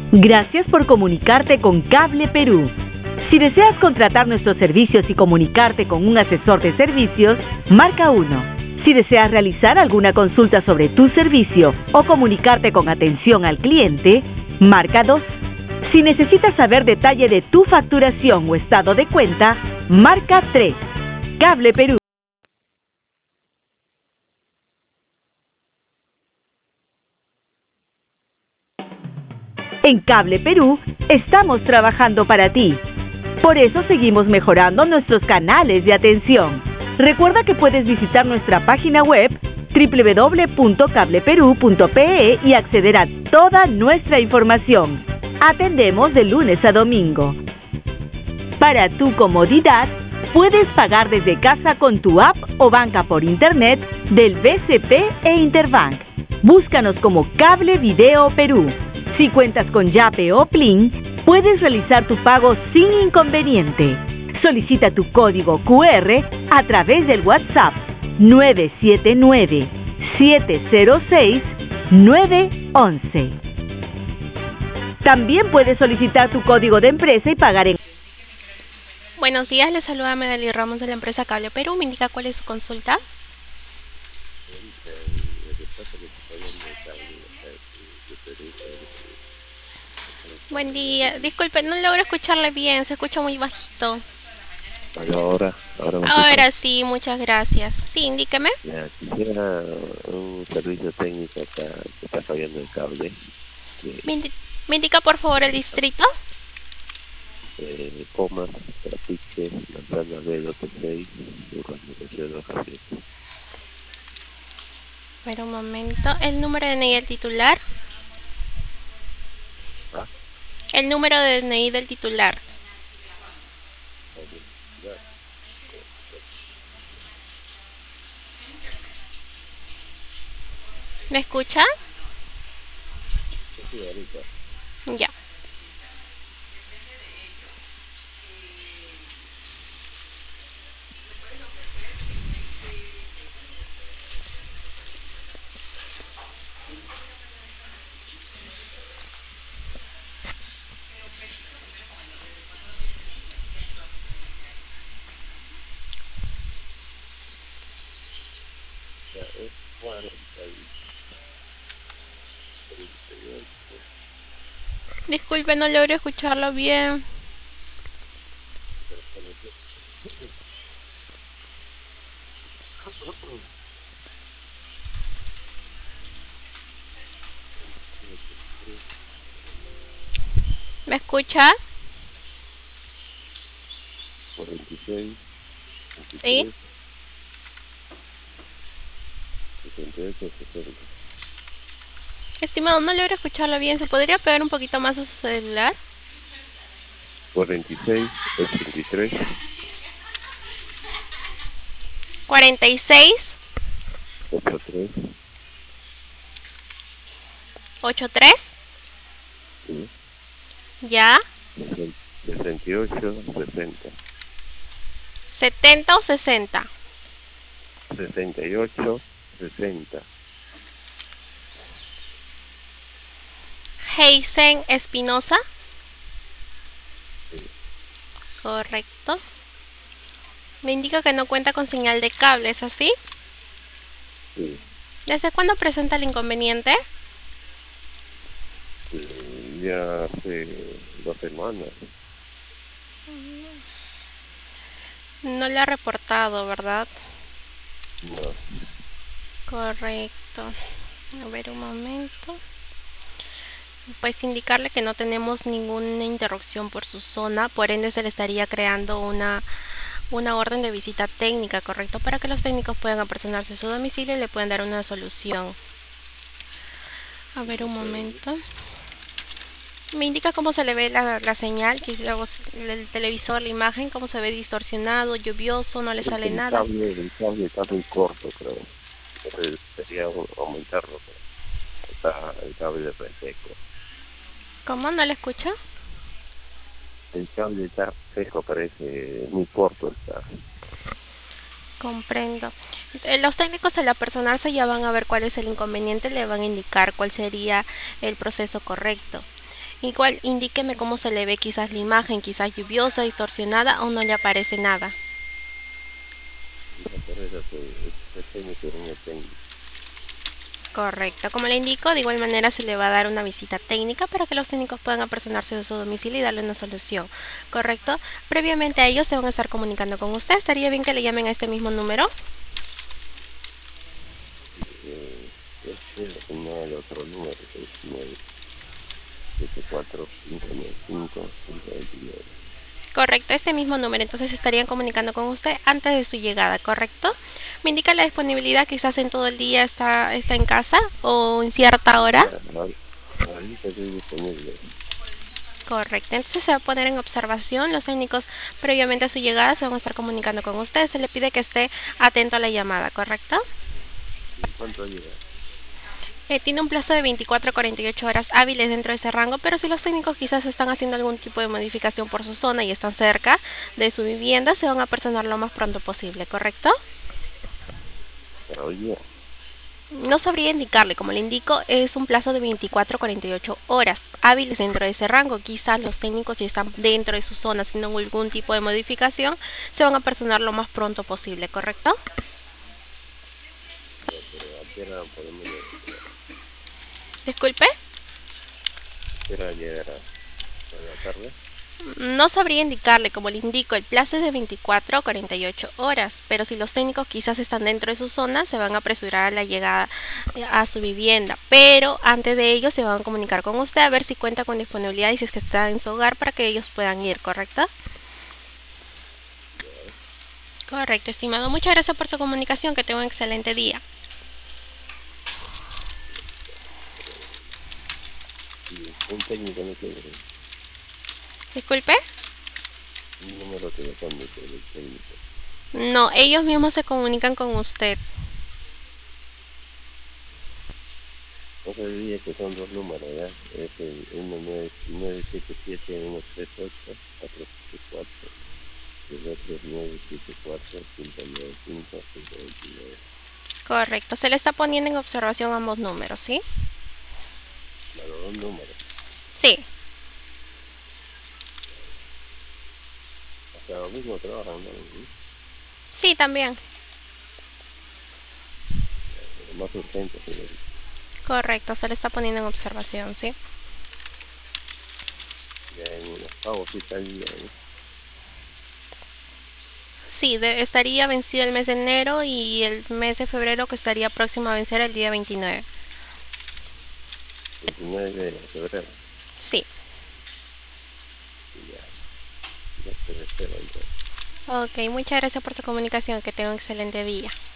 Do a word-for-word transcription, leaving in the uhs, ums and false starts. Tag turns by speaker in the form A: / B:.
A: Gracias por comunicarte con Cable Perú. Si deseas contratar nuestros servicios y comunicarte con un asesor de servicios, marca uno. Si deseas realizar alguna consulta sobre tu servicio o comunicarte con atención al cliente, marca dos. Si necesitas saber detalle de tu facturación o estado de cuenta, marca tres. Cable Perú. En Cable Perú estamos trabajando para ti. Por eso seguimos mejorando nuestros canales de atención. Recuerda que puedes visitar nuestra página web doble u doble u doble u punto cable perú punto pe e y acceder a toda nuestra información. Atendemos de lunes a domingo. Para tu comodidad, puedes pagar desde casa con tu app o banca por internet del B C P e Interbank. Búscanos como Cable Video Perú. Si cuentas con Yape o Plin, puedes realizar tu pago sin inconveniente. Solicita tu código cu erre a través del WhatsApp nueve siete nueve, siete cero seis, nueve uno uno. También puedes solicitar tu código de empresa y pagar en...
B: Buenos días, les saluda Medali Ramos de la empresa Cable Perú. ¿Me indica cuál es su consulta? Buen día. Disculpe, no logro escucharle bien, se escucha muy bajito.
C: Ahora, ahora,
B: ahora sí, muchas gracias. Sí, indíqueme.
C: Ya, quisiera un servicio técnico que, que está fallando el cable.
B: ¿Me, indi ¿Me indica por favor el distrito?
C: Eh, Comas, Trapiche, Manzana B dos seis, urbanización Hoja siete.
B: Espera un momento. ¿El número de D N I del titular?
C: ¿Ah?
B: El número de D N I del titular. ¿Me escucha?
C: Sí, ahorita.
B: Ya. Disculpe, no logro escucharlo bien. ¿Me escucha?
C: cuarenta y seis,
B: Sí.
C: setenta y ocho, sesenta.
B: Estimado, no logro escucharlo bien. ¿Se podría pegar un poquito más a su celular?
C: cuarenta y seis, ochenta y tres.
B: cuarenta y seis.
C: ochenta y tres.
B: ochenta y tres.
C: Sí.
B: Ya.
C: sesenta y ocho, sesenta.
B: setenta o sesenta.
C: sesenta y ocho, sesenta.
B: Heisen Espinosa.
C: Sí.
B: Correcto. Me indica que no cuenta con señal de cable, ¿es así?
C: Sí.
B: ¿Desde cuándo presenta el inconveniente?
C: Sí, ya hace dos semanas.
B: No le ha reportado, ¿verdad?
C: No.
B: Correcto. A ver un momento. Pues indicarle que no tenemos ninguna interrupción por su zona, por ende se le estaría creando una, una orden de visita técnica, ¿correcto? Para que los técnicos puedan apersonarse a su domicilio y le puedan dar una solución. A ver un momento. Me indica cómo se le ve la, la señal, que luego el televisor, la imagen, cómo se ve distorsionado, lluvioso, no le sale
C: el
B: nada.
C: Cable, el cable está muy corto, creo. Entonces sería aumentarlo. Está el cable reseco.
B: ¿Cómo? ¿No le escucha?
C: El cable está seco, parece muy corto está.
B: Comprendo. Eh, Los técnicos al apersonarse ya van a ver cuál es el inconveniente, le van a indicar cuál sería el proceso correcto. Igual indíqueme cómo se le ve quizás la imagen, quizás lluviosa, distorsionada o no le aparece nada.
C: No, por eso que es técnico y no técnico.
B: Correcto, como le indico, de igual manera se le va a dar una visita técnica para que los técnicos puedan apersonarse de su domicilio y darle una solución. Correcto, previamente a ellos se van a estar comunicando con usted. ¿Estaría bien que le llamen a este mismo número?
C: Eh, este no el otro número, que es nueve siete cuatro cinco nueve cinco cinco veintinueve.
B: Correcto, este mismo número, entonces estarían comunicando con usted antes de su llegada, ¿correcto? Me indica la disponibilidad, quizás en todo el día está, está en casa o en cierta hora.
C: Ahorita estoy disponible.
B: Correcto, entonces se va a poner en observación. Los técnicos previamente a su llegada se van a estar comunicando con usted. Se le pide que esté atento a la llamada, ¿correcto?
C: ¿En cuánto llega?
B: Eh, tiene un plazo de veinticuatro a cuarenta y ocho horas hábiles dentro de ese rango, pero si los técnicos quizás están haciendo algún tipo de modificación por su zona y están cerca de su vivienda, se van a personar lo más pronto posible, ¿correcto?
C: Para hoy día.
B: No sabría indicarle, como le indico, es un plazo de veinticuatro a cuarenta y ocho horas hábiles dentro de ese rango. Quizás los técnicos, si están dentro de su zona haciendo algún tipo de modificación, se van a personar lo más pronto posible, ¿correcto?
C: Ya, pero ¿a qué hora podemos llegar?
B: Disculpe.
C: ¿A qué hora llegará? ¿A la tarde?
B: No sabría indicarle, como le indico, el plazo es de veinticuatro a cuarenta y ocho horas, pero si los técnicos quizás están dentro de su zona, se van a apresurar a la llegada a su vivienda, pero antes de ello se van a comunicar con usted a ver si cuenta con disponibilidad y si es que está en su hogar para que ellos puedan ir, ¿correcto? Correcto, estimado. Muchas gracias por su comunicación, que tenga un excelente día.
C: Y un técnico no tiene
B: Disculpe.
C: un número telefónico del técnico.
B: No, ellos mismos se comunican con usted.
C: No se diría que son dos números, ¿ya? Es el uno nueve siete siete uno tres ocho cuatro siete cuatro y el otro es nueve siete cuatro cinco nueve cinco cinco veintinueve.
B: Correcto, se le está poniendo en observación ambos números, ¿sí?
C: Los dos números.
B: Sí.
C: Hasta lo mismo trabajan, ¿no?
B: Sí, también.
C: Lo más urgente, señorita.
B: Correcto, se le está poniendo en observación, ¿sí?
C: Ya en unos pagos sí está el día, ¿no?
B: Sí, de, estaría vencido el mes de enero y el mes de febrero que estaría próximo a vencer el día veintinueve.
C: veintinueve de febrero.
B: Sí.
C: Ya, ya se espera entonces.
B: Ok, muchas gracias por su comunicación, que tenga un excelente día.